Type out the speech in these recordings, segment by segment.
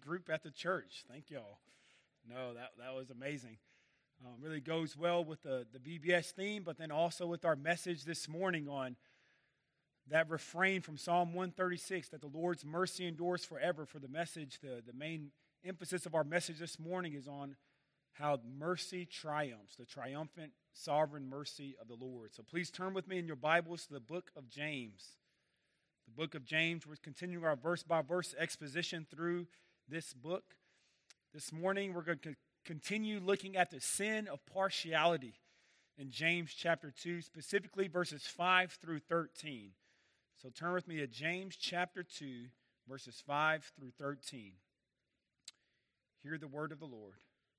group at the church. Thank y'all. No, that was amazing. Really goes well with the VBS theme, but then also with our message this morning on that refrain from Psalm 136, that the Lord's mercy endures forever. For the message, the main emphasis of our message this morning is on how mercy triumphs, the triumphant, sovereign mercy of the Lord. So please turn with me in your Bibles to the book of James. The book of James, we're continuing our verse-by-verse exposition through this book. This morning, we're going to continue looking at the sin of partiality in James chapter 2, specifically verses 5 through 13. So turn with me to James chapter 2, verses 5 through 13. Hear the word of the Lord.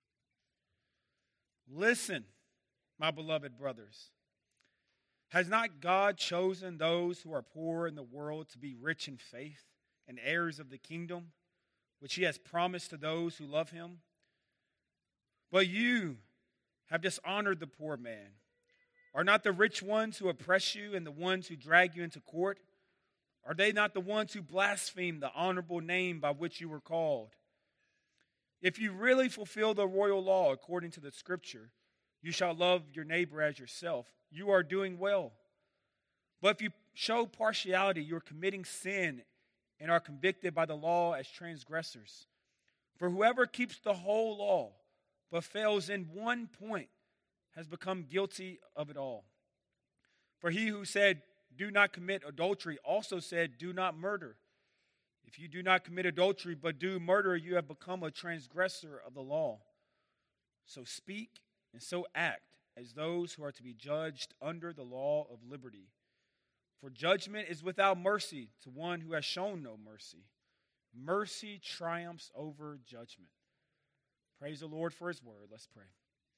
Listen, my beloved brothers. Has not God chosen those who are poor in the world to be rich in faith and heirs of the kingdom, which he has promised to those who love him? But you have dishonored the poor man. Are not the rich ones who oppress you and the ones who drag you into court? Are they not the ones who blaspheme the honorable name by which you were called? If you really fulfill the royal law according to the scripture, you shall love your neighbor as yourself, you are doing well. But if you show partiality, you are committing sin and are convicted by the law as transgressors. For whoever keeps the whole law but fails in one point has become guilty of it all. For he who said, "Do not commit adultery," also said, "Do not murder." If you do not commit adultery but do murder, you have become a transgressor of the law. So speak and so act as those who are to be judged under the law of liberty. For judgment is without mercy to one who has shown no mercy. Mercy triumphs over judgment. Praise the Lord for his word. Let's pray.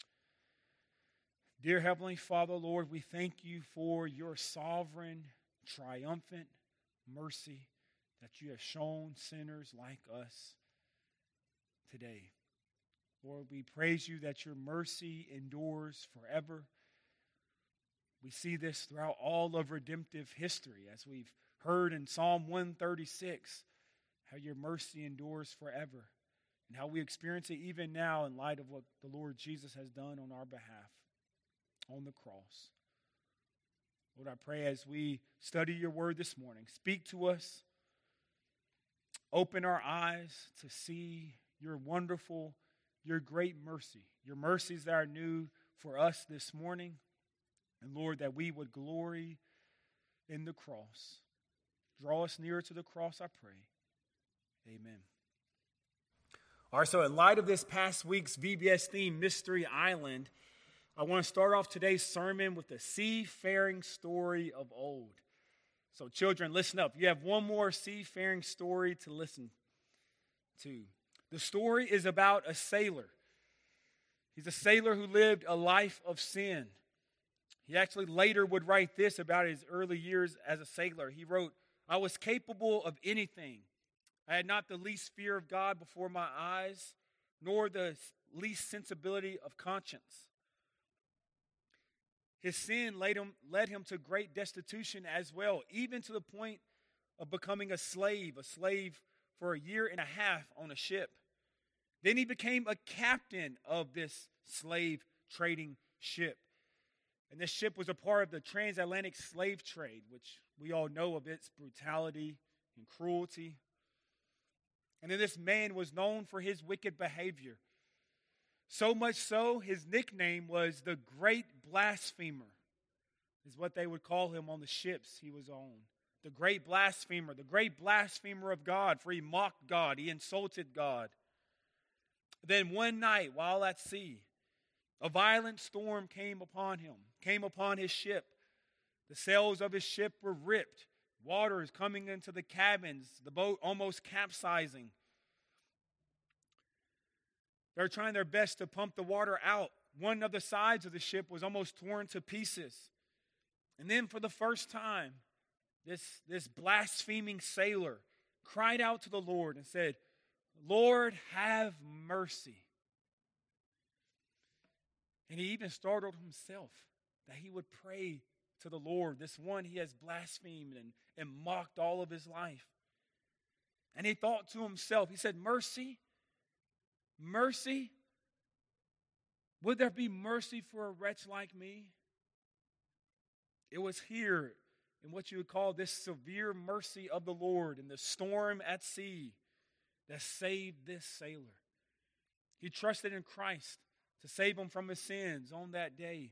Dear Heavenly Father, Lord, we thank you for your sovereign, triumphant mercy that you have shown sinners like us today. Lord, we praise you that your mercy endures forever. We see this throughout all of redemptive history, as we've heard in Psalm 136, how your mercy endures forever, and how we experience it even now in light of what the Lord Jesus has done on our behalf on the cross. Lord, I pray as we study your word this morning, speak to us, open our eyes to see your wonderful, your great mercy, your mercies that are new for us this morning. And Lord, that we would glory in the cross. Draw us nearer to the cross, I pray. Amen. All right, so in light of this past week's VBS theme, Mystery Island, I want to start off today's sermon with the seafaring story of old. So children, listen up. You have one more seafaring story to listen to. The story is about a sailor. He's a sailor who lived a life of sin. He actually later would write this about his early years as a sailor. He wrote, "I was capable of anything. I had not the least fear of God before my eyes, nor the least sensibility of conscience." His sin led him to great destitution as well, even to the point of becoming a slave for a year and a half on a ship. Then he became a captain of this slave trading ship. And this ship was a part of the transatlantic slave trade, which we all know of its brutality and cruelty. And then this man was known for his wicked behavior. So much so, his nickname was the Great Blasphemer, is what they would call him on the ships he was on. The Great Blasphemer of God, for he mocked God, he insulted God. Then one night, while at sea, a violent storm came upon his ship. The sails of his ship were ripped, water is coming into the cabins, the boat almost capsizing. They're trying their best to pump the water out. One of the sides of the ship was almost torn to pieces. And then for the first time, this blaspheming sailor cried out to the Lord and said, "Lord, have mercy." And he even startled himself that he would pray to the Lord, this one he has blasphemed and mocked all of his life. And he thought to himself, he said, mercy, mercy, would there be mercy for a wretch like me? It was here in what you would call this severe mercy of the Lord in the storm at sea that saved this sailor. He trusted in Christ to save him from his sins on that day.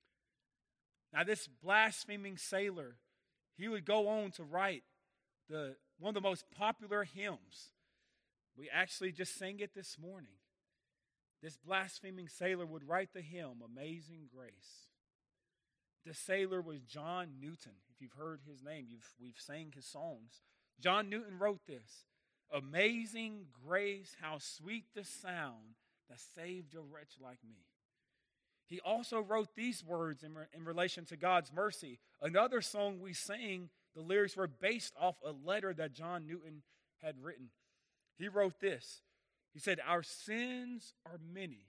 Now this blaspheming sailor, he would go on to write one of the most popular hymns. We actually just sang it this morning. This blaspheming sailor would write the hymn, Amazing Grace. The sailor was John Newton. If you've heard his name, we've sang his songs. John Newton wrote this, Amazing grace, how sweet the sound that saved a wretch like me. He also wrote these words in relation to God's mercy. Another song we sang, the lyrics were based off a letter that John Newton had written. He wrote this. He said, our sins are many,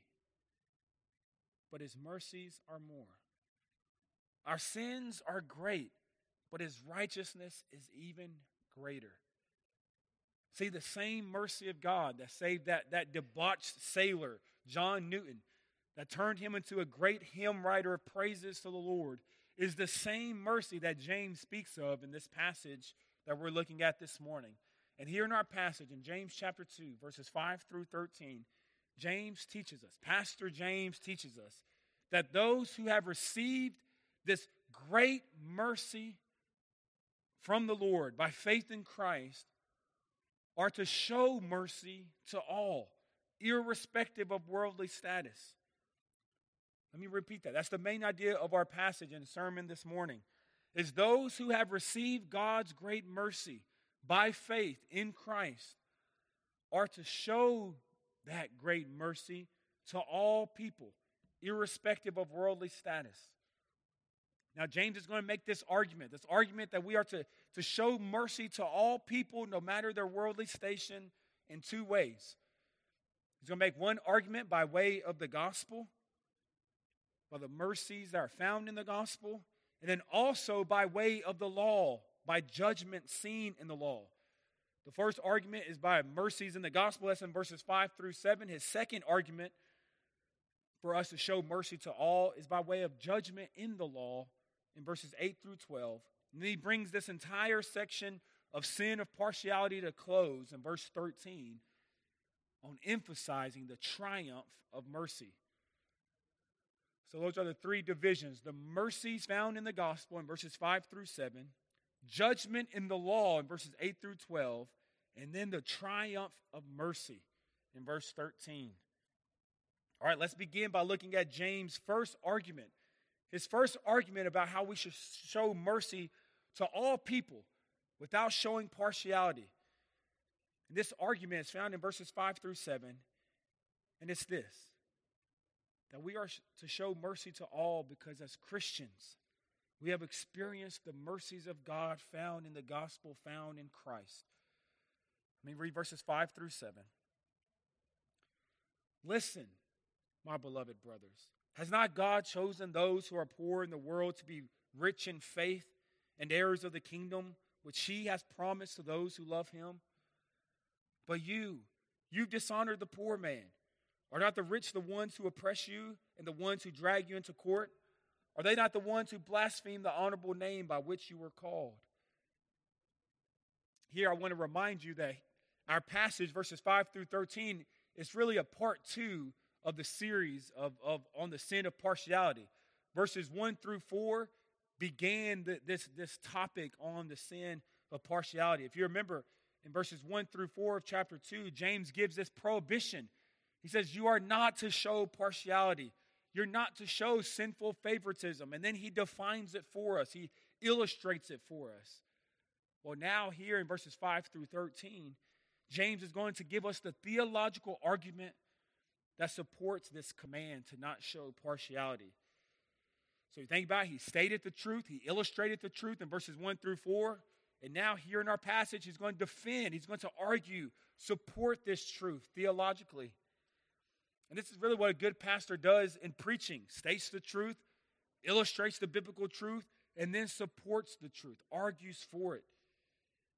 but his mercies are more. Our sins are great, but his righteousness is even greater. See, the same mercy of God that saved that debauched sailor, John Newton, that turned him into a great hymn writer of praises to the Lord, is the same mercy that James speaks of in this passage that we're looking at this morning. And here in our passage, in James chapter 2, verses 5 through 13, James teaches us, Pastor James teaches us, that those who have received this great mercy from the Lord by faith in Christ are to show mercy to all, irrespective of worldly status. Let me repeat that. That's the main idea of our passage and sermon this morning, is those who have received God's great mercy by faith in Christ are to show that great mercy to all people, irrespective of worldly status. Now, James is going to make this argument that we are to show mercy to all people, no matter their worldly station, in two ways. He's going to make one argument by way of the gospel, by the mercies that are found in the gospel, and then also by way of the law, by judgment seen in the law. The first argument is by mercies in the gospel. That's in verses 5 through 7. His second argument for us to show mercy to all is by way of judgment in the law in verses 8 through 12. And then he brings this entire section of sin of partiality to close in verse 13 on emphasizing the triumph of mercy. So those are the three divisions: the mercies found in the gospel in verses 5 through 7, judgment in the law in verses 8 through 12, and then the triumph of mercy in verse 13. All right, let's begin by looking at James' first argument. His first argument about how we should show mercy to all people without showing partiality. And this argument is found in verses 5 through 7, and it's this: that we are to show mercy to all because as Christians, we have experienced the mercies of God found in the gospel, found in Christ. Let me read verses 5 through 7. Listen, my beloved brothers, has not God chosen those who are poor in the world to be rich in faith and heirs of the kingdom which he has promised to those who love him? But you've dishonored the poor man. Are not the rich the ones who oppress you and the ones who drag you into court? Are they not the ones who blaspheme the honorable name by which you were called? Here I want to remind you that our passage, verses 5 through 13, is really a part 2 of the series of on the sin of partiality. Verses 1 through 4 began this topic on the sin of partiality. If you remember, in verses 1 through 4 of chapter 2, James gives this prohibition. He says, you are not to show partiality. You're not to show sinful favoritism. And then he defines it for us. He illustrates it for us. Well, now here in verses 5 through 13, James is going to give us the theological argument that supports this command to not show partiality. So you think about it, he stated the truth, he illustrated the truth in verses 1 through 4, and now here in our passage, he's going to defend, he's going to argue, support this truth theologically. And this is really what a good pastor does in preaching: states the truth, illustrates the biblical truth, and then supports the truth, argues for it.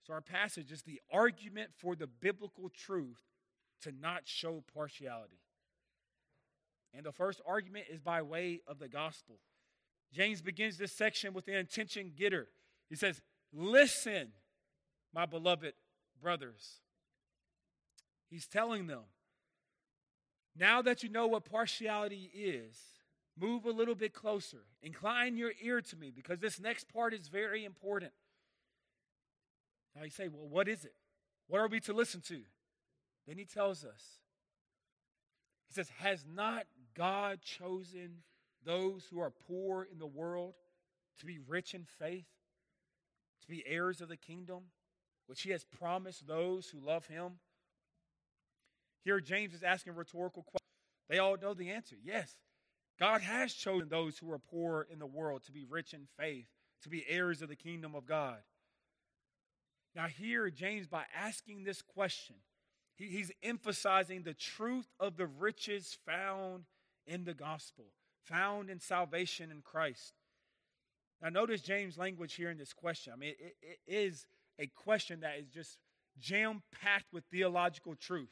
So our passage is the argument for the biblical truth to not show partiality. And the first argument is by way of the gospel. James begins this section with the attention getter. He says, listen, my beloved brothers. He's telling them, now that you know what partiality is, move a little bit closer. Incline your ear to me, because this next part is very important. Now you say, well, what is it? What are we to listen to? Then he tells us. He says, has not God chosen those who are poor in the world to be rich in faith, to be heirs of the kingdom, which he has promised those who love him? Here James is asking a rhetorical question. They all know the answer. Yes, God has chosen those who are poor in the world to be rich in faith, to be heirs of the kingdom of God. Now here, James, by asking this question, he's emphasizing the truth of the riches found in the gospel, found in salvation in Christ. Now notice James' language here in this question. I mean, it is a question that is just jam-packed with theological truth.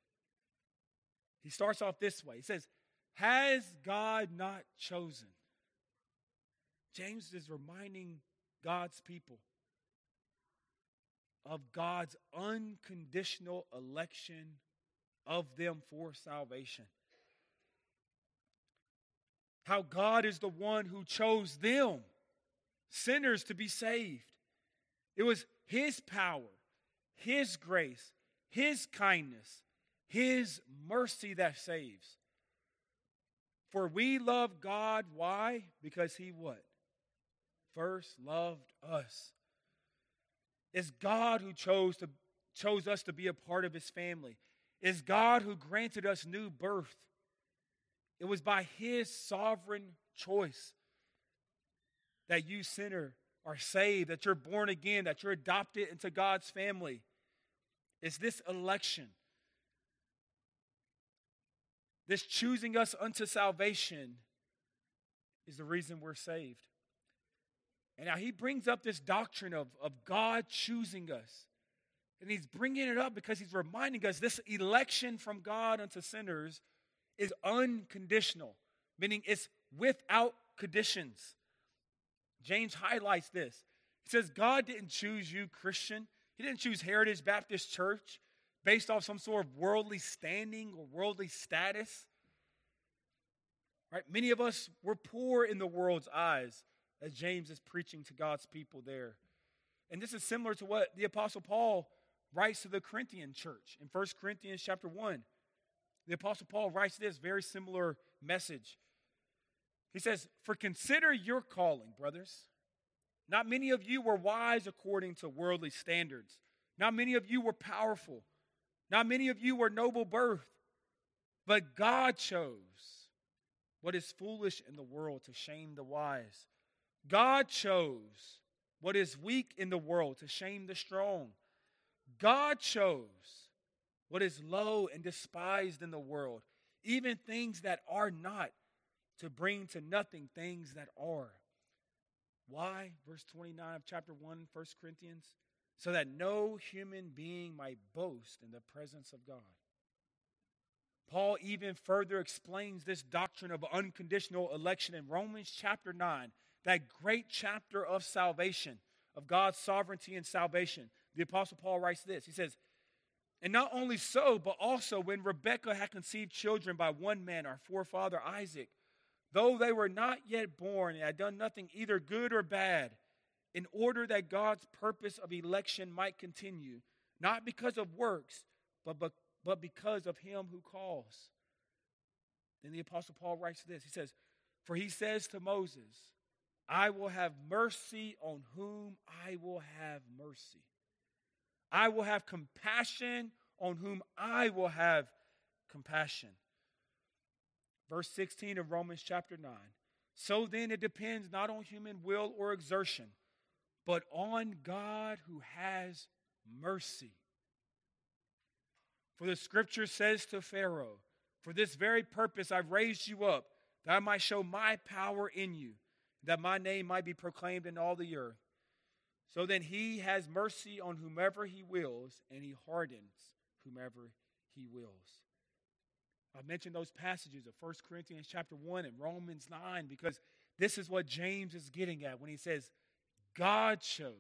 He starts off this way. He says, has God not chosen? James is reminding God's people of God's unconditional election of them for salvation. How God is the one who chose them, sinners, to be saved. It was his power, his grace, his kindness, his mercy that saves. For we love God, why? Because he what? First loved us. It's God who chose us to be a part of his family. It's God who granted us new birth. It was by his sovereign choice that you, sinner, are saved, that you're born again, that you're adopted into God's family. It's this election, this choosing us unto salvation, is the reason we're saved. And now he brings up this doctrine of God choosing us. And he's bringing it up because he's reminding us this election from God unto sinners is unconditional, meaning it's without conditions. James highlights this. He says, God didn't choose you, Christian. He didn't choose Heritage Baptist Church based off some sort of worldly standing or worldly status. Right? Many of us were poor in the world's eyes, as James is preaching to God's people there. And this is similar to what the Apostle Paul writes to the Corinthian church in 1 Corinthians chapter 1. The Apostle Paul writes this very similar message. He says, for consider your calling, brothers. Not many of you were wise according to worldly standards. Not many of you were powerful. Not many of you were noble birth. But God chose what is foolish in the world to shame the wise. God chose what is weak in the world to shame the strong. God chose what is low and despised in the world, even things that are not, to bring to nothing things that are. Why? Verse 29 of chapter 1, 1 Corinthians. So that no human being might boast in the presence of God. Paul even further explains this doctrine of unconditional election in Romans chapter 9, that great chapter of salvation, of God's sovereignty and salvation. The Apostle Paul writes this. He says, and not only so, but also when Rebekah had conceived children by one man, our forefather Isaac, though they were not yet born and had done nothing either good or bad, in order that God's purpose of election might continue, not because of works, but because of him who calls. Then the Apostle Paul writes this. He says, for he says to Moses, I will have mercy on whom I will have mercy. I will have compassion on whom I will have compassion. Verse 16 of Romans chapter 9. So then it depends not on human will or exertion, but on God who has mercy. For the scripture says to Pharaoh, for this very purpose I've raised you up, that I might show my power in you, that my name might be proclaimed in all the earth. So then he has mercy on whomever he wills, and he hardens whomever he wills. I mentioned those passages of 1 Corinthians chapter 1 and Romans 9 because this is what James is getting at when he says, God chose.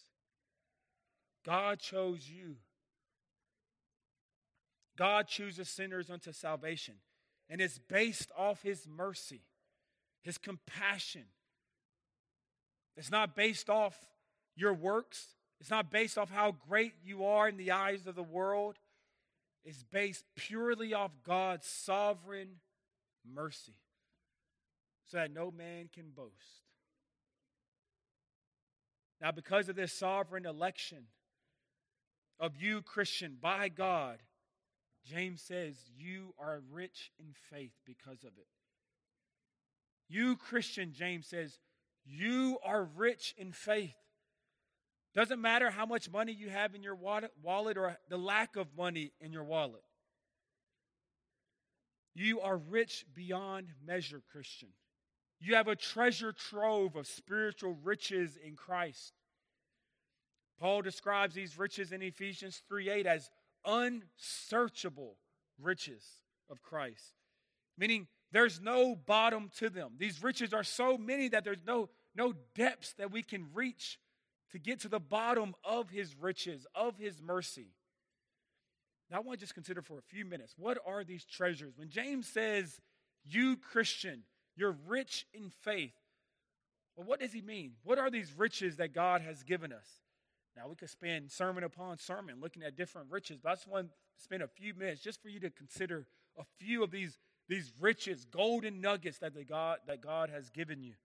God chose you. God chooses sinners unto salvation. And it's based off his mercy, his compassion. It's not based off your works. It's not based off how great you are in the eyes of the world. It's based purely off God's sovereign mercy, so that no man can boast. Now, because of this sovereign election of you, Christian, by God, James says you are rich in faith because of it. You, Christian, James says, you are rich in faith. Doesn't matter how much money you have in your wallet or the lack of money in your wallet. You are rich beyond measure, Christian. You have a treasure trove of spiritual riches in Christ. Paul describes these riches in Ephesians 3:8 as unsearchable riches of Christ, meaning there's no bottom to them. These riches are so many that there's no depths that we can reach to get to the bottom of his riches, of his mercy. Now, I want to just consider for a few minutes, what are these treasures? When James says, you, Christian, you're rich in faith, well, what does he mean? What are these riches that God has given us? Now, we could spend sermon upon sermon looking at different riches, but I just want to spend a few minutes just for you to consider a few of these riches, golden nuggets that God has given you.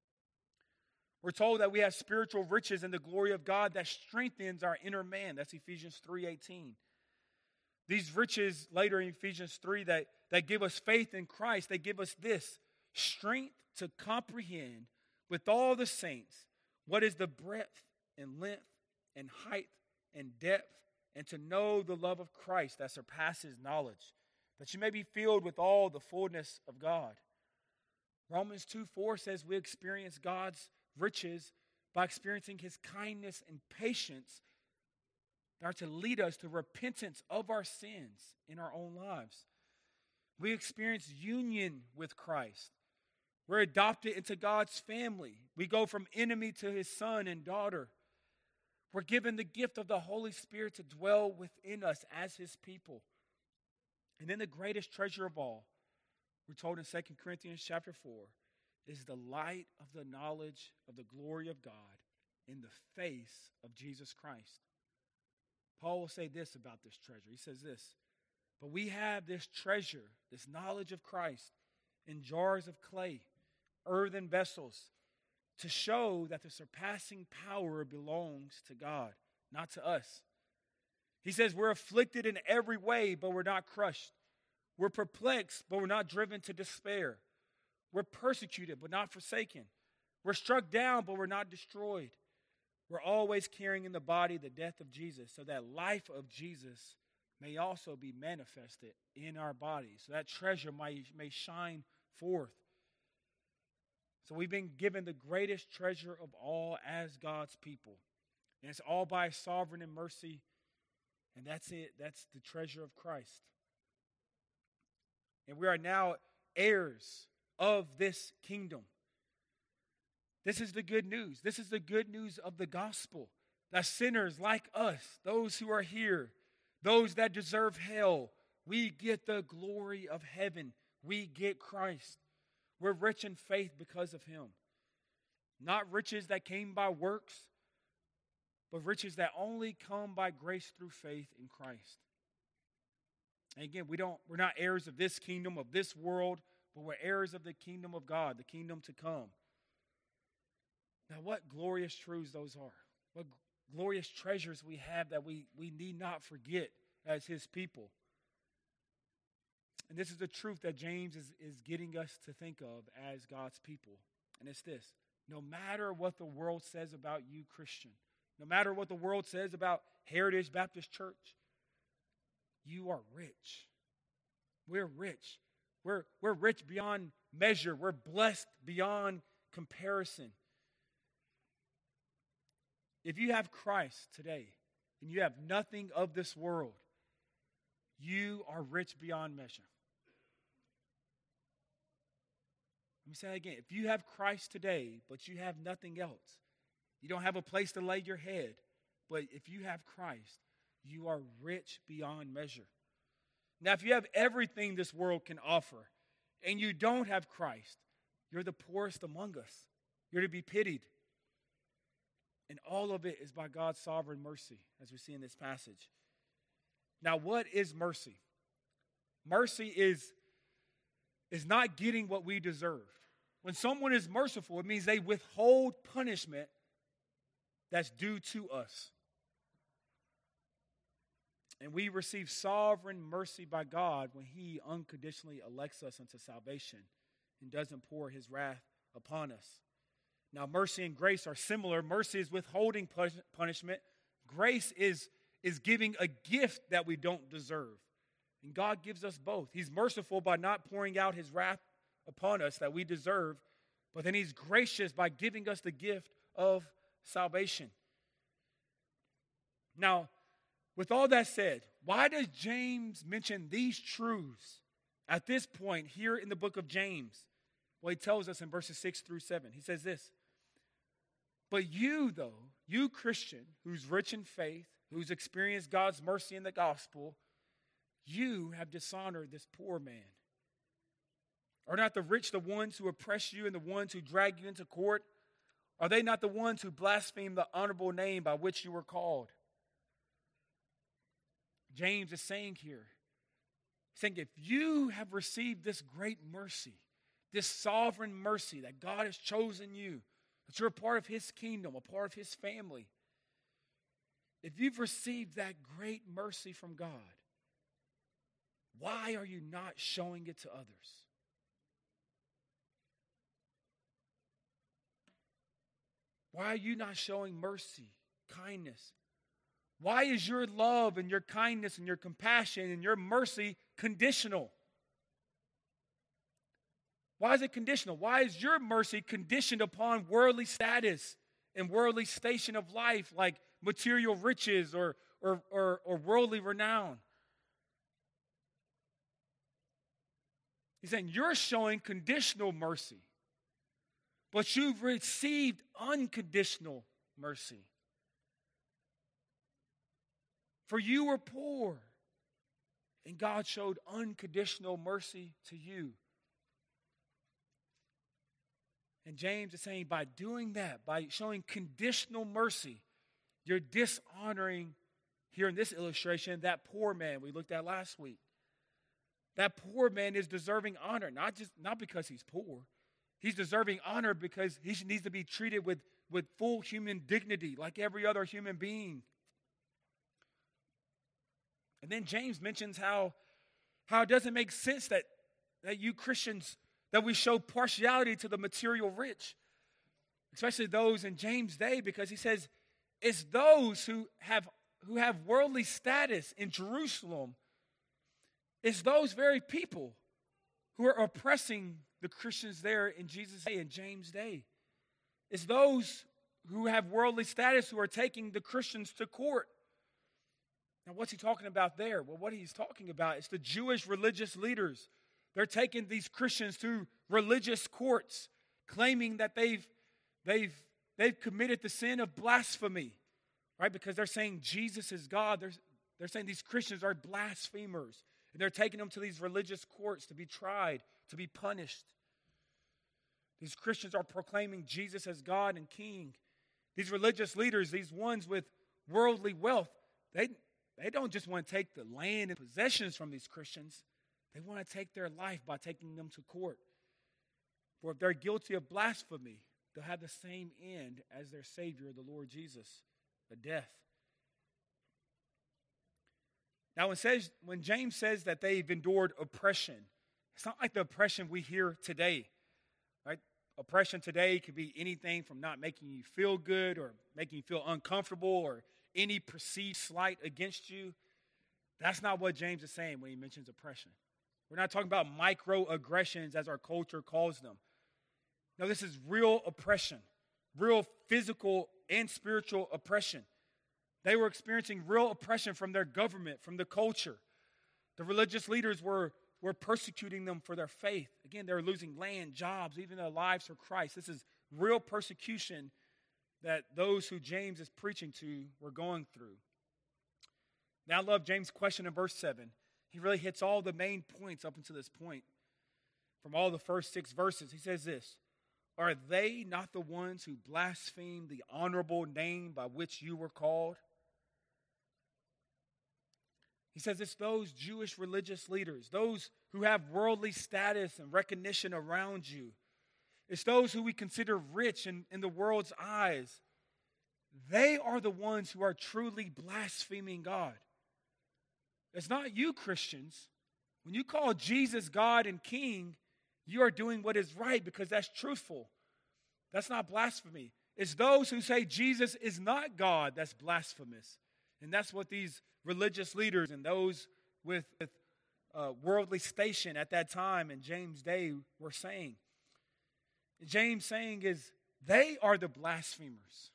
We're told that we have spiritual riches in the glory of God that strengthens our inner man. That's Ephesians 3:18. These riches later in Ephesians 3 that give us faith in Christ, they give us this, strength to comprehend with all the saints what is the breadth and length and height and depth, and to know the love of Christ that surpasses knowledge, that you may be filled with all the fullness of God. Romans 2:4 says we experience God's riches by experiencing his kindness and patience that are to lead us to repentance of our sins in our own lives. We experience union with Christ. We're adopted into God's family. We go from enemy to his son and daughter. We're given the gift of the Holy Spirit to dwell within us as his people. And then the greatest treasure of all, we're told in 2 Corinthians chapter 4, is the light of the knowledge of the glory of God in the face of Jesus Christ. Paul will say this about this treasure. He says this, but we have this treasure, this knowledge of Christ, in jars of clay, earthen vessels, to show that the surpassing power belongs to God, not to us. He says we're afflicted in every way, but we're not crushed. We're perplexed, but we're not driven to despair. We're persecuted, but not forsaken. We're struck down, but we're not destroyed. We're always carrying in the body the death of Jesus, so that life of Jesus may also be manifested in our bodies, so that treasure may shine forth. So we've been given the greatest treasure of all as God's people. And it's all by sovereign and mercy. And that's it. That's the treasure of Christ. And we are now heirs of this kingdom. This is the good news. This is the good news of the gospel. That sinners like us, those who are here, those that deserve hell, we get the glory of heaven. We get Christ. We're rich in faith because of him. Not riches that came by works, but riches that only come by grace through faith in Christ. And again, we're not heirs of this kingdom, of this world, but we're heirs of the kingdom of God, the kingdom to come. Now, what glorious truths those are. What glorious treasures we have that we need not forget as his people. And this is the truth that James is getting us to think of as God's people. And it's this. No matter what the world says about you, Christian, no matter what the world says about Heritage Baptist Church, you are rich. We're rich. We're rich beyond measure. We're blessed beyond comparison. If you have Christ today and you have nothing of this world, you are rich beyond measure. Let me say that again. If you have Christ today, but you have nothing else, you don't have a place to lay your head, but if you have Christ, you are rich beyond measure. Now, if you have everything this world can offer and you don't have Christ, you're the poorest among us. You're to be pitied. And all of it is by God's sovereign mercy, as we see in this passage. Now, what is mercy? Mercy is not getting what we deserve. When someone is merciful, it means they withhold punishment that's due to us. And we receive sovereign mercy by God when He unconditionally elects us unto salvation and doesn't pour His wrath upon us. Now, mercy and grace are similar. Mercy is withholding punishment. Grace is giving a gift that we don't deserve. And God gives us both. He's merciful by not pouring out His wrath upon us that we deserve, but then He's gracious by giving us the gift of salvation. Now, with all that said, why does James mention these truths at this point here in the book of James? Well, he tells us in verses 6 through 7. He says this, "But you, though, you Christian, who's rich in faith, who's experienced God's mercy in the gospel, you have dishonored this poor man. Are not the rich the ones who oppress you and the ones who drag you into court? Are they not the ones who blaspheme the honorable name by which you were called?" James is saying here, saying if you have received this great mercy, this sovereign mercy that God has chosen you, that you're a part of His kingdom, a part of His family, if you've received that great mercy from God, why are you not showing it to others? Why are you not showing mercy, kindness? Why is your love and your kindness and your compassion and your mercy conditional? Why is it conditional? Why is your mercy conditioned upon worldly status and worldly station of life, like material riches or worldly renown? He's saying you're showing conditional mercy, but you've received unconditional mercy. For you were poor, and God showed unconditional mercy to you. And James is saying by doing that, by showing conditional mercy, you're dishonoring, here in this illustration, that poor man we looked at last week. That poor man is deserving honor, not because he's poor. He's deserving honor because he needs to be treated with full human dignity like every other human being. And then James mentions how it doesn't make sense that you Christians, that we show partiality to the material rich, especially those in James' day, because he says it's those who have worldly status in Jerusalem. It's those very people who are oppressing the Christians there in Jesus' day, in James' day. It's those who have worldly status who are taking the Christians to court. Now, what's he talking about there? Well, what he's talking about is the Jewish religious leaders. They're taking these Christians to religious courts, claiming that they've committed the sin of blasphemy, right? Because they're saying Jesus is God. They're saying these Christians are blasphemers. And they're taking them to these religious courts to be tried, to be punished. These Christians are proclaiming Jesus as God and King. These religious leaders, these ones with worldly wealth, they don't just want to take the land and possessions from these Christians. They want to take their life by taking them to court. For if they're guilty of blasphemy, they'll have the same end as their Savior, the Lord Jesus, the death. Now, when James says that they've endured oppression, it's not like the oppression we hear today. Right? Oppression today could be anything from not making you feel good or making you feel uncomfortable or any perceived slight against you. That's not what James is saying when he mentions oppression. We're not talking about microaggressions as our culture calls them. No, this is real oppression, real physical and spiritual oppression. They were experiencing real oppression from their government, from the culture. The religious leaders were persecuting them for their faith. Again, they were losing land, jobs, even their lives for Christ. This is real persecution that those who James is preaching to were going through. Now I love James' question in verse 7. He really hits all the main points up until this point. From all the first 6 verses, he says this: "Are they not the ones who blaspheme the honorable name by which you were called?" He says it's those Jewish religious leaders, those who have worldly status and recognition around you. It's those who we consider rich in the world's eyes. They are the ones who are truly blaspheming God. It's not you, Christians. When you call Jesus God and King, you are doing what is right because that's truthful. That's not blasphemy. It's those who say Jesus is not God that's blasphemous. And that's what these religious leaders and those with worldly station at that time in James' day were saying. James saying is they are the blasphemers.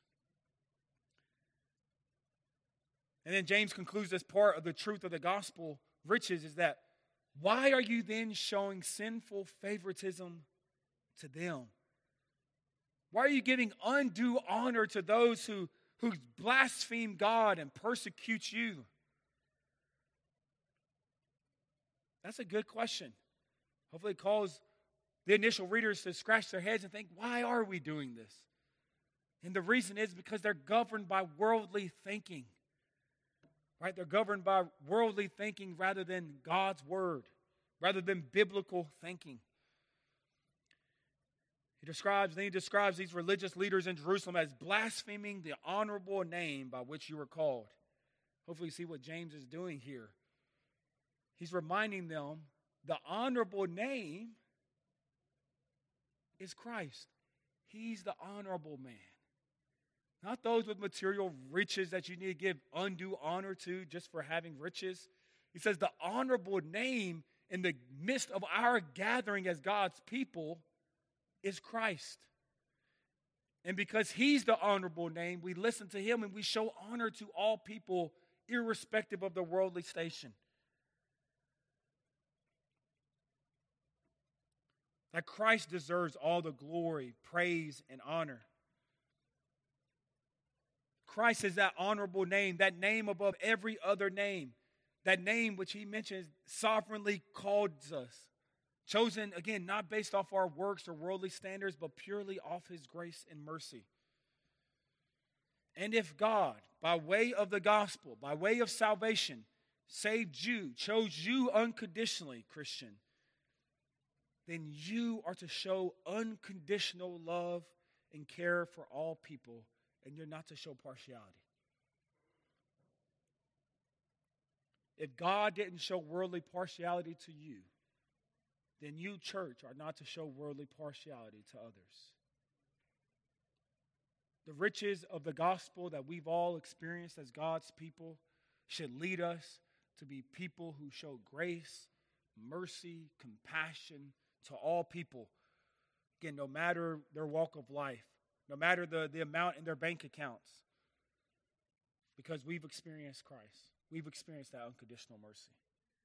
And then James concludes this part of the truth of the gospel riches is that why are you then showing sinful favoritism to them? Why are you giving undue honor to those who blaspheme God and persecute you? That's a good question. Hopefully it calls the initial readers to scratch their heads and think, why are we doing this? And the reason is because they're governed by worldly thinking. Right? They're governed by worldly thinking rather than God's word, rather than biblical thinking. He describes these religious leaders in Jerusalem as blaspheming the honorable name by which you were called. Hopefully you see what James is doing here. He's reminding them the honorable name is Christ. He's the honorable man. Not those with material riches that you need to give undue honor to just for having riches. He says the honorable name in the midst of our gathering as God's people is Christ. And because he's the honorable name, we listen to him and we show honor to all people irrespective of their worldly station. That Christ deserves all the glory, praise, and honor. Christ is that honorable name, that name above every other name. That name which he mentions sovereignly calls us. Chosen, again, not based off our works or worldly standards, but purely off his grace and mercy. And if God, by way of the gospel, by way of salvation, saved you, chose you unconditionally, Christian, then you are to show unconditional love and care for all people, and you're not to show partiality. If God didn't show worldly partiality to you, then you, church, are not to show worldly partiality to others. The riches of the gospel that we've all experienced as God's people should lead us to be people who show grace, mercy, compassion to all people. Again, no matter their walk of life, no matter the amount in their bank accounts, because we've experienced Christ. We've experienced that unconditional mercy.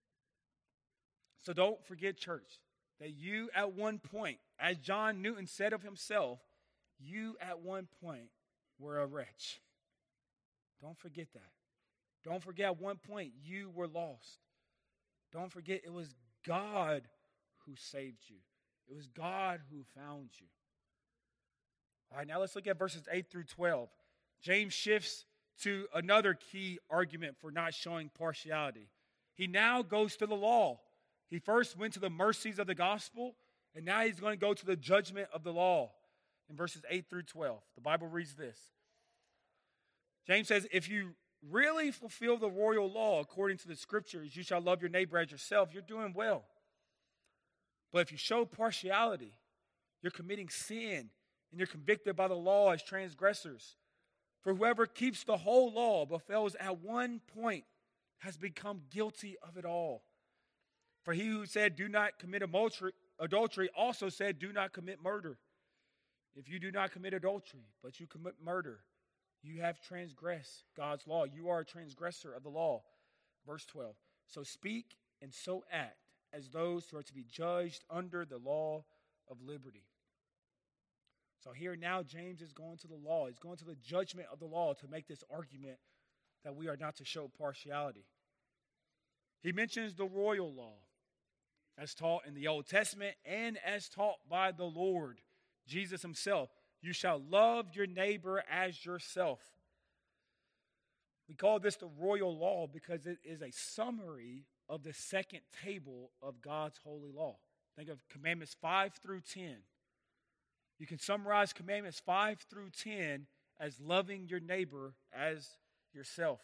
So don't forget, church, that you at one point, as John Newton said of himself, you at one point were a wretch. Don't forget that. Don't forget at one point you were lost. Don't forget it was God who saved you. It was God who found you. All right, now let's look at verses 8 through 12. James shifts to another key argument for not showing partiality. He now goes to the law. He first went to the mercies of the gospel, and now he's going to go to the judgment of the law in verses 8 through 12. The Bible reads this. James says, if you really fulfill the royal law according to the scriptures, you shall love your neighbor as yourself, you're doing well. But if you show partiality, you're committing sin, and you're convicted by the law as transgressors. For whoever keeps the whole law but fails at one point has become guilty of it all. For he who said, do not commit adultery also said, do not commit murder. If you do not commit adultery, but you commit murder, You have transgressed God's law. You are a transgressor of the law. Verse 12. So speak and so act as those who are to be judged under the law of liberty. So here now James is going to the law. He's going to the judgment of the law to make this argument that we are not to show partiality. He mentions the royal law as taught in the Old Testament and as taught by the Lord Jesus himself. You shall love your neighbor as yourself. We call this the royal law because it is a summary of the second table of God's holy law. Think of commandments 5 through 10. You can summarize commandments 5 through 10 as loving your neighbor as yourself.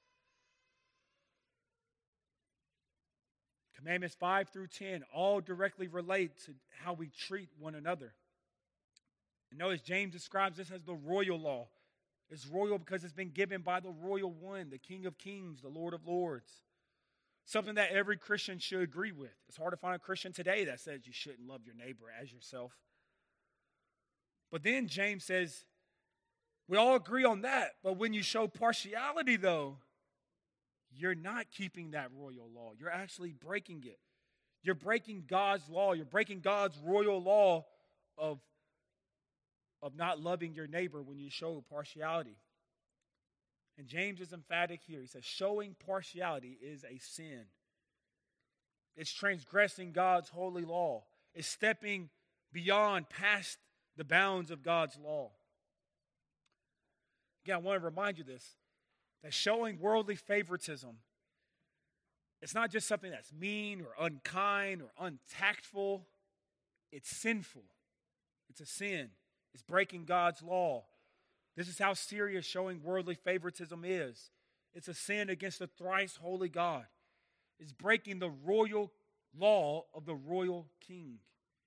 Commandments 5 through 10 all directly relate to how we treat one another. And notice James describes this as the royal law. It's royal because it's been given by the royal one, the King of Kings, the Lord of Lords. Something that every Christian should agree with. It's hard to find a Christian today that says you shouldn't love your neighbor as yourself. But then James says, we all agree on that, but when you show partiality, though, you're not keeping that royal law. You're actually breaking it. You're breaking God's law. You're breaking God's royal law of not loving your neighbor when you show partiality. And James is emphatic here. He says, showing partiality is a sin. It's transgressing God's holy law. It's stepping beyond, past the bounds of God's law. Again, I want to remind you this, that showing worldly favoritism, it's not just something that's mean or unkind or untactful. It's sinful. It's a sin. It's breaking God's law. This is how serious showing worldly favoritism is. It's a sin against the thrice holy God. It's breaking the royal law of the royal king.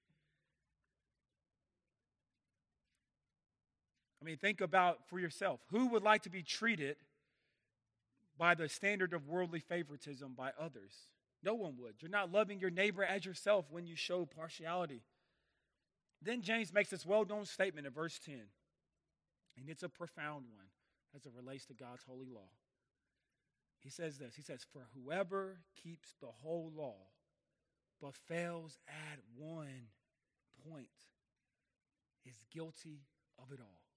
I mean, think about for yourself. Who would like to be treated by the standard of worldly favoritism by others? No one would. You're not loving your neighbor as yourself when you show partiality. Then James makes this well-known statement in verse 10. And it's a profound one as it relates to God's holy law. He says this. He says, for whoever keeps the whole law but fails at one point is guilty of it all.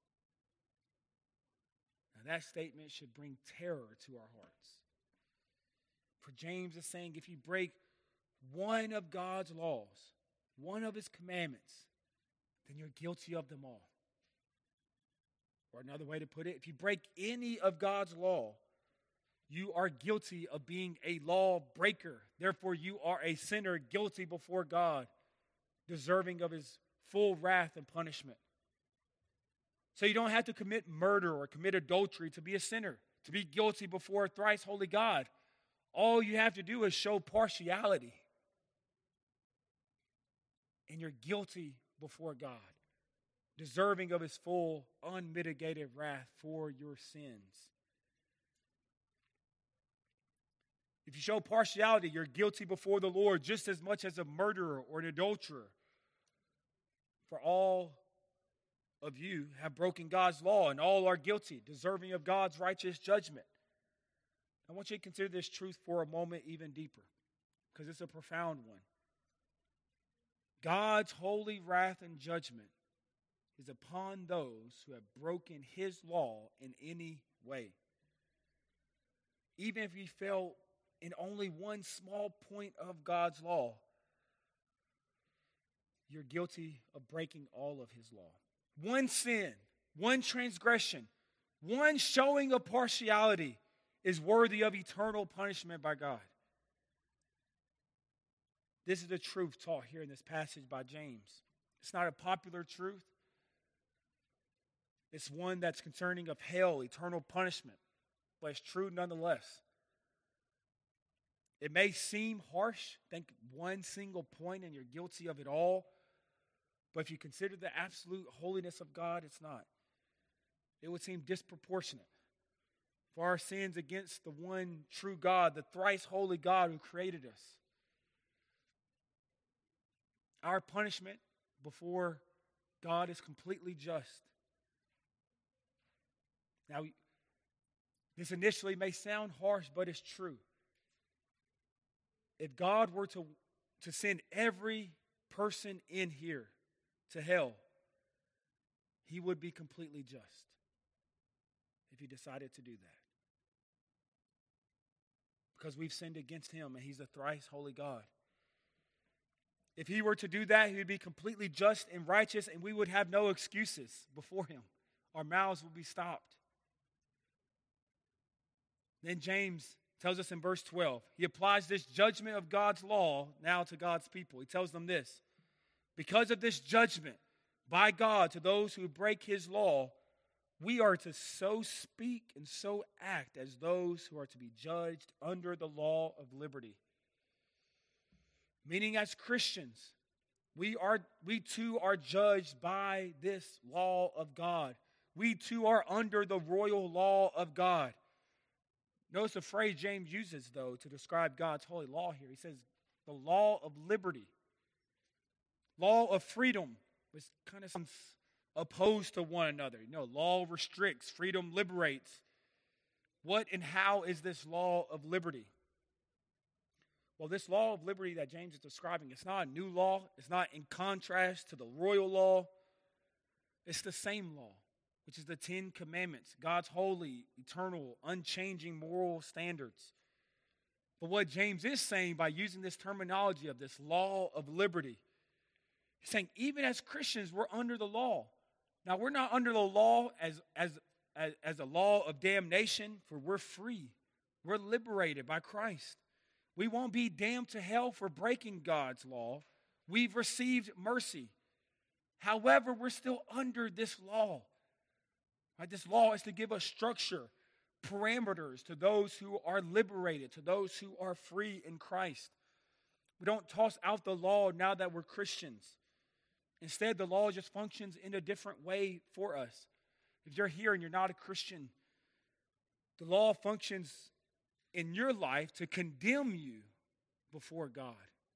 Now that statement should bring terror to our hearts. For James is saying if you break one of God's laws, one of his commandments, then you're guilty of them all. Or another way to put it, if you break any of God's law, you are guilty of being a lawbreaker. Therefore, you are a sinner guilty before God, deserving of his full wrath and punishment. So you don't have to commit murder or commit adultery to be a sinner, to be guilty before a thrice holy God. All you have to do is show partiality. And you're guilty before God, deserving of his full, unmitigated wrath for your sins. If you show partiality, you're guilty before the Lord just as much as a murderer or an adulterer. For all of you have broken God's law, and all are guilty, deserving of God's righteous judgment. I want you to consider this truth for a moment even deeper, because it's a profound one. God's holy wrath and judgment is upon those who have broken his law in any way. Even if you fail in only one small point of God's law, you're guilty of breaking all of his law. One sin, one transgression, one showing of partiality is worthy of eternal punishment by God. This is the truth taught here in this passage by James. It's not a popular truth. It's one that's concerning of hell, eternal punishment, but it's true nonetheless. It may seem harsh, think one single point and you're guilty of it all, but if you consider the absolute holiness of God, it's not. It would seem disproportionate for our sins against the one true God, the thrice holy God who created us. Our punishment before God is completely just. Now, this initially may sound harsh, but it's true. If God were to send every person in here to hell, he would be completely just if he decided to do that. Because we've sinned against him, and he's a thrice holy God. If he were to do that, he would be completely just and righteous, and we would have no excuses before him. Our mouths would be stopped. Then James tells us in verse 12, he applies this judgment of God's law now to God's people. He tells them this: because of this judgment by God to those who break his law, we are to so speak and so act as those who are to be judged under the law of liberty. Meaning, as Christians, we too are judged by this law of God. We too are under the royal law of God. Notice the phrase James uses, though, to describe God's holy law here. He says, the law of liberty. Law of freedom, which kind of sounds opposed to one another. Law restricts, freedom liberates. What and how is this law of liberty? Well, this law of liberty that James is describing, it's not a new law. It's not in contrast to the royal law. It's the same law, which is the 10 Commandments, God's holy, eternal, unchanging moral standards. But what James is saying by using this terminology of this law of liberty, he's saying even as Christians, we're under the law. Now, we're not under the law as a law of damnation, for we're free. We're liberated by Christ. We won't be damned to hell for breaking God's law. We've received mercy. However, we're still under this law. Right? This law is to give us structure, parameters to those who are liberated, to those who are free in Christ. We don't toss out the law now that we're Christians. Instead, the law just functions in a different way for us. If you're here and you're not a Christian, the law functions in your life to condemn you before God,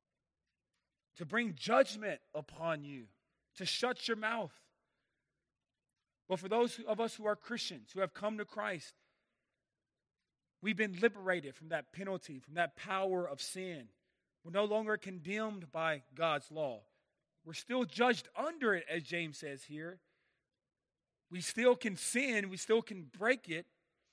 to bring judgment upon you, to shut your mouth. But for those of us who are Christians, who have come to Christ, we've been liberated from that penalty, from that power of sin. We're no longer condemned by God's law. We're still judged under it, as James says here. We still can sin, we still can break it,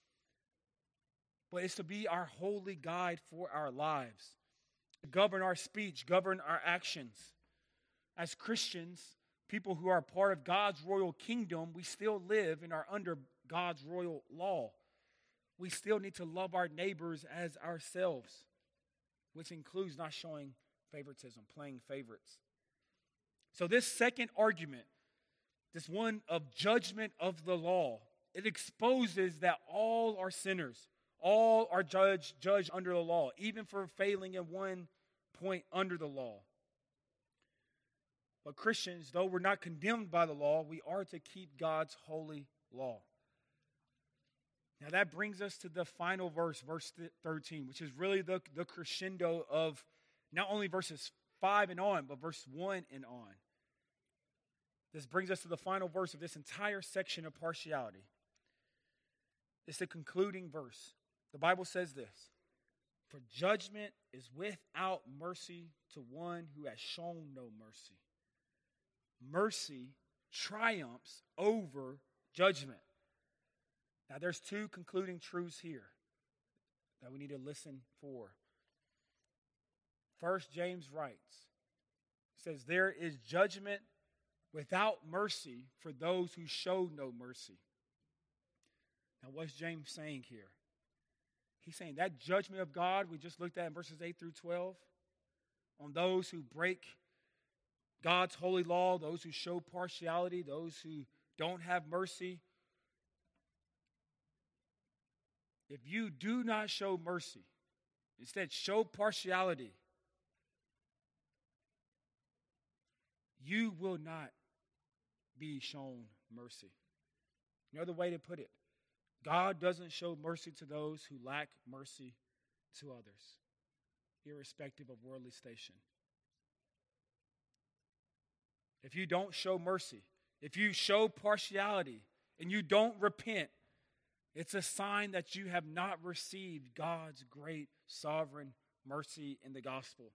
but it's to be our holy guide for our lives, to govern our speech, govern our actions. As Christians, people who are part of God's royal kingdom, we still live and are under God's royal law. We still need to love our neighbors as ourselves, which includes not showing favoritism, playing favorites. So this second argument, this one of judgment of the law, it exposes that all are sinners. All are judged under the law, even for failing at one point under the law. But Christians, though we're not condemned by the law, we are to keep God's holy law. Now that brings us to the final verse, verse 13, which is really the crescendo of not only verses 5 and on, but verse 1 and on. This brings us to the final verse of this entire section of partiality. It's the concluding verse. The Bible says this: for judgment is without mercy to one who has shown no mercy. Mercy triumphs over judgment. Now there's two concluding truths here that we need to listen for. First, James writes, says, there is judgment without mercy for those who show no mercy. Now what's James saying here? He's saying that judgment of God we just looked at in verses 8 through 12 on those who break God's holy law, those who show partiality, those who don't have mercy. If you do not show mercy, instead show partiality, you will not be shown mercy. Another way to put it, God doesn't show mercy to those who lack mercy to others, irrespective of worldly station. If you don't show mercy, if you show partiality, and you don't repent, It's a sign that you have not received God's great sovereign mercy in the gospel.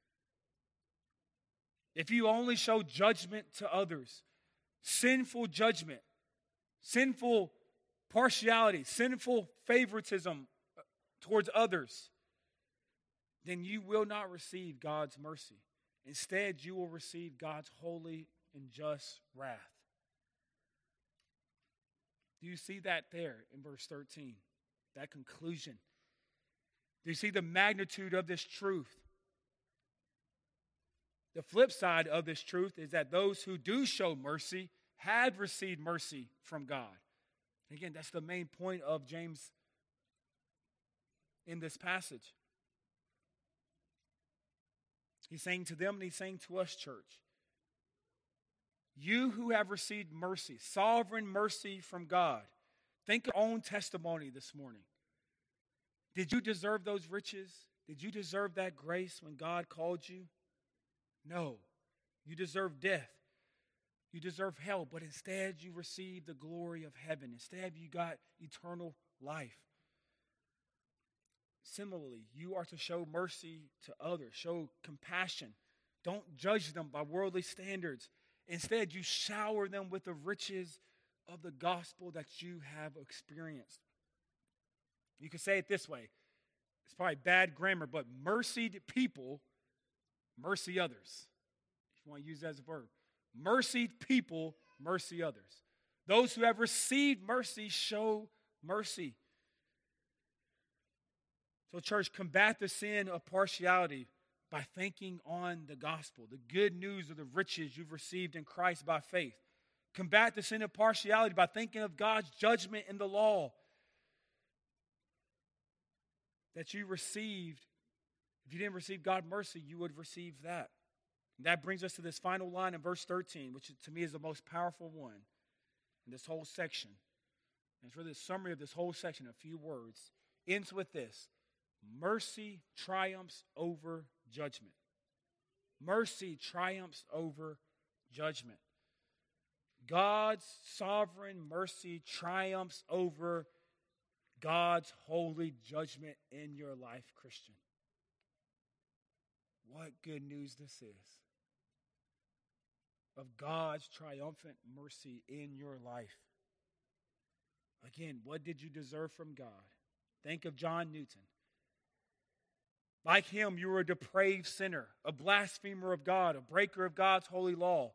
If you only show judgment to others, sinful judgment, sinful partiality, sinful favoritism towards others, then you will not receive God's mercy. Instead, you will receive God's holy and just wrath. Do you see that there in verse 13? That conclusion. Do you see the magnitude of this truth? The flip side of this truth is that those who do show mercy had received mercy from God. Again, that's the main point of James in this passage. He's saying to them and he's saying to us, church, you who have received mercy, sovereign mercy from God, think of your own testimony this morning. Did you deserve those riches? Did you deserve that grace when God called you? No. You deserve death. You deserve hell, but instead you received the glory of heaven. Instead you got eternal life. Similarly, you are to show mercy to others, show compassion. Don't judge them by worldly standards. Instead, you shower them with the riches of the gospel that you have experienced. You can say it this way. It's probably bad grammar, but mercied people mercy others. If you want to use that as a verb. Mercied people mercy others. Those who have received mercy show mercy. So, church, combat the sin of partiality by thinking on the gospel, the good news of the riches you've received in Christ by faith. Combat the sin of partiality by thinking of God's judgment in the law that you received. If you didn't receive God's mercy, you would receive that. And that brings us to this final line in verse 13, which to me is the most powerful one in this whole section. And it's really a summary of this whole section, a few words. Ends with this: mercy triumphs over judgment. Mercy triumphs over judgment. God's sovereign mercy triumphs over God's holy judgment in your life, Christian. What good news this is of God's triumphant mercy in your life. Again, what did you deserve from God? Think of John Newton. Like him, you were a depraved sinner, a blasphemer of God, a breaker of God's holy law.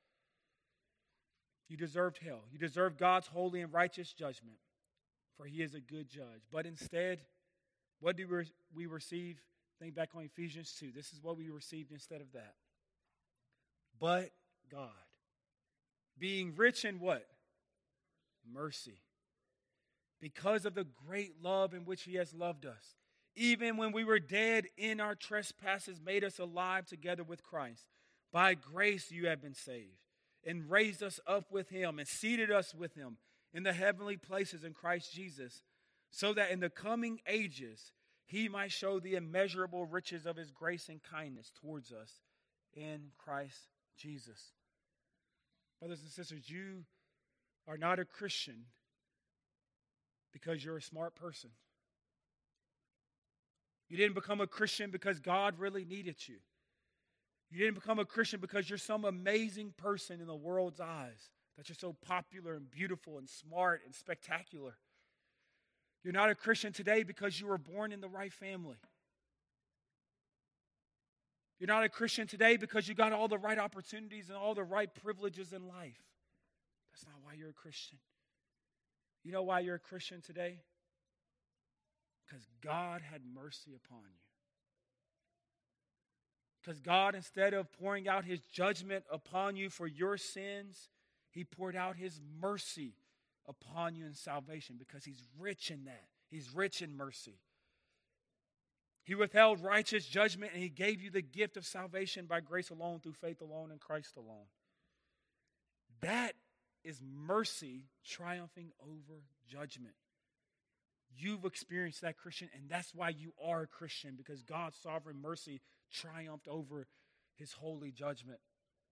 You deserved hell. You deserved God's holy and righteous judgment, for he is a good judge. But instead, what do we receive? Think back on Ephesians 2. This is what we received instead of that. But God, being rich in what? Mercy. Because of the great love in which he has loved us, even when we were dead in our trespasses, made us alive together with Christ. By grace you have been saved, and raised us up with him, and seated us with him in the heavenly places in Christ Jesus, so that in the coming ages he might show the immeasurable riches of his grace and kindness towards us in Christ Jesus. Brothers and sisters, you are not a Christian because you're a smart person. You didn't become a Christian because God really needed you. You didn't become a Christian because you're some amazing person in the world's eyes, that you're so popular and beautiful and smart and spectacular. You're not a Christian today because you were born in the right family. You're not a Christian today because you got all the right opportunities and all the right privileges in life. That's not why you're a Christian. You know why you're a Christian today? Because God had mercy upon you. Because God, instead of pouring out his judgment upon you for your sins, he poured out his mercy upon you in salvation, because he's rich in that. He's rich in mercy. He withheld righteous judgment, and he gave you the gift of salvation by grace alone, through faith alone, in Christ alone. That is mercy triumphing over judgment. You've experienced that, Christian, and that's why you are a Christian, because God's sovereign mercy triumphed over his holy judgment.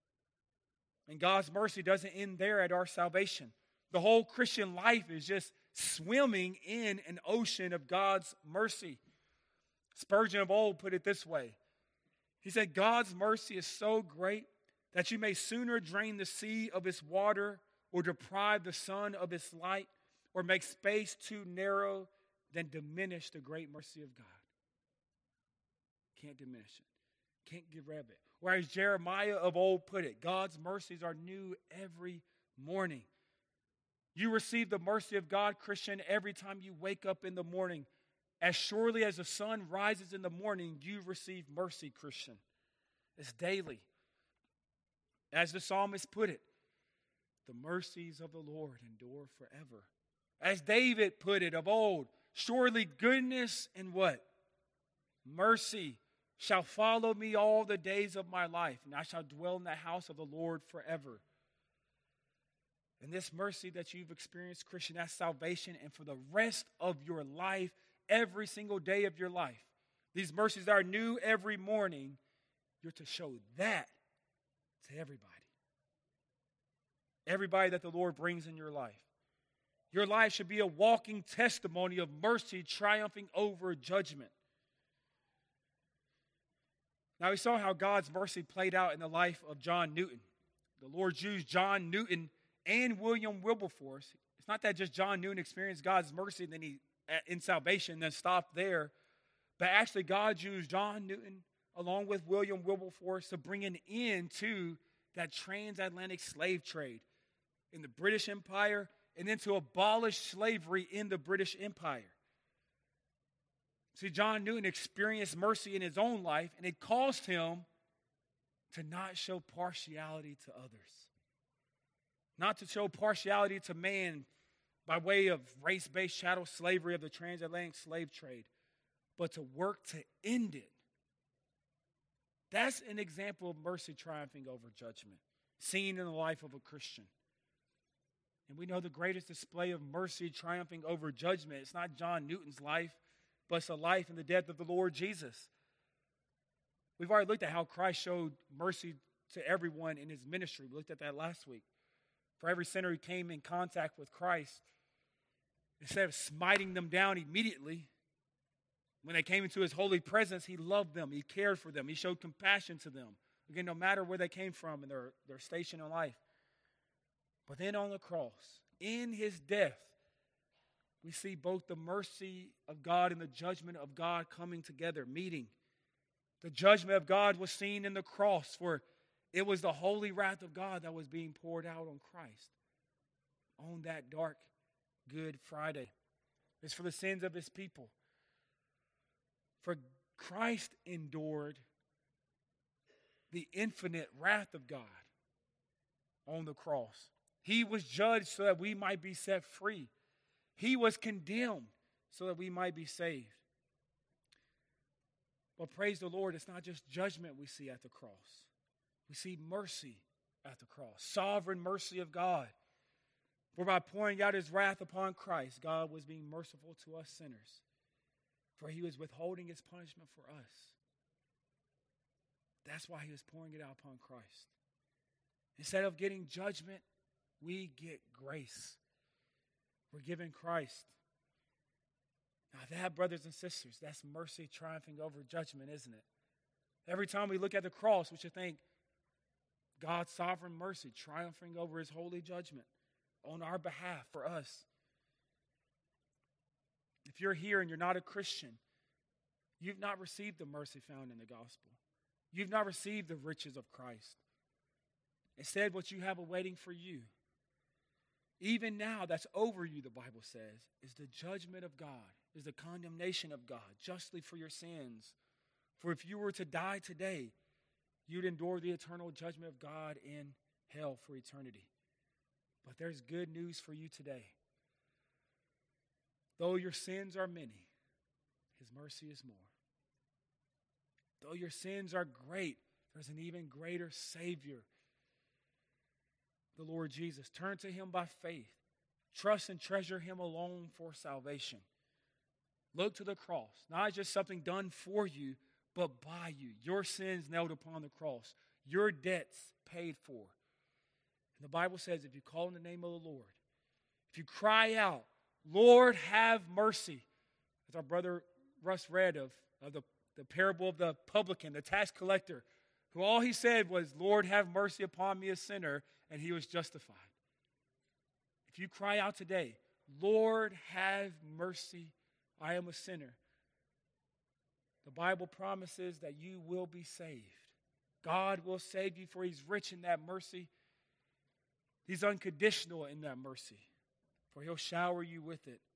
And God's mercy doesn't end there at our salvation. The whole Christian life is just swimming in an ocean of God's mercy. Spurgeon of old put it this way. He said, God's mercy is so great that you may sooner drain the sea of its water or deprive the sun of its light or make space too narrow than diminish the great mercy of God. Can't diminish it. Can't get rid of it. Or as Jeremiah of old put it, God's mercies are new every morning. You receive the mercy of God, Christian, every time you wake up in the morning. As surely as the sun rises in the morning, you receive mercy, Christian. It's daily. As the psalmist put it, the mercies of the Lord endure forever. As David put it of old, surely goodness and what? Mercy shall follow me all the days of my life, and I shall dwell in the house of the Lord forever. And this mercy that you've experienced, Christian, that's salvation, and for the rest of your life, every single day of your life, these mercies that are new every morning, you're to show that to everybody. Everybody that the Lord brings in your life. Your life should be a walking testimony of mercy triumphing over judgment. Now, we saw how God's mercy played out in the life of John Newton. The Lord used John Newton and William Wilberforce. It's not that just John Newton experienced God's mercy and then he, in salvation, then stopped there. But actually, God used John Newton along with William Wilberforce to bring an end to that transatlantic slave trade in the British Empire and then to abolish slavery in the British Empire. See, John Newton experienced mercy in his own life, and it caused him to not show partiality to others. Not to show partiality to man by way of race-based chattel slavery of the transatlantic slave trade, but to work to end it. That's an example of mercy triumphing over judgment, seen in the life of a Christian. And we know the greatest display of mercy triumphing over judgment, it's not John Newton's life, but it's the life and the death of the Lord Jesus. We've already looked at how Christ showed mercy to everyone in his ministry. We looked at that last week. For every sinner who came in contact with Christ, instead of smiting them down immediately, when they came into his holy presence, he loved them. He cared for them. He showed compassion to them. Again, no matter where they came from in their station in life. But then on the cross, in his death, we see both the mercy of God and the judgment of God coming together, meeting. The judgment of God was seen in the cross, for it was the holy wrath of God that was being poured out on Christ on that dark Good Friday. It's for the sins of his people. For Christ endured the infinite wrath of God on the cross. He was judged so that we might be set free. He was condemned so that we might be saved. But praise the Lord, it's not just judgment we see at the cross. We see mercy at the cross. Sovereign mercy of God. For by pouring out his wrath upon Christ, God was being merciful to us sinners. For he was withholding his punishment for us. That's why he was pouring it out upon Christ. Instead of getting judgment, we get grace. We're given Christ. Now that, brothers and sisters, that's mercy triumphing over judgment, isn't it? Every time we look at the cross, we should think God's sovereign mercy triumphing over his holy judgment on our behalf for us. If you're here and you're not a Christian, you've not received the mercy found in the gospel. You've not received the riches of Christ. Instead, what you have awaiting for you, even now that's over you, the Bible says, is the judgment of God, is the condemnation of God, justly for your sins. For if you were to die today, you'd endure the eternal judgment of God in hell for eternity. But there's good news for you today. Though your sins are many, his mercy is more. Though your sins are great, there's an even greater Savior, the Lord Jesus. Turn to him by faith. Trust and treasure him alone for salvation. Look to the cross, not just something done for you, but by you. Your sins nailed upon the cross. Your debts paid for. And the Bible says if you call in the name of the Lord, if you cry out, Lord, have mercy. As our brother Russ read of the parable of the publican, the tax collector, who all he said was, Lord, have mercy upon me, a sinner, and he was justified. If you cry out today, Lord, have mercy, I am a sinner, the Bible promises that you will be saved. God will save you, for he's rich in that mercy. He's unconditional in that mercy, for he'll shower you with it.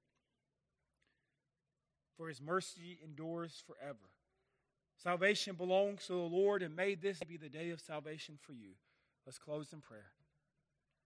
For his mercy endures forever. Salvation belongs to the Lord, and may this be the day of salvation for you. Let's close in prayer.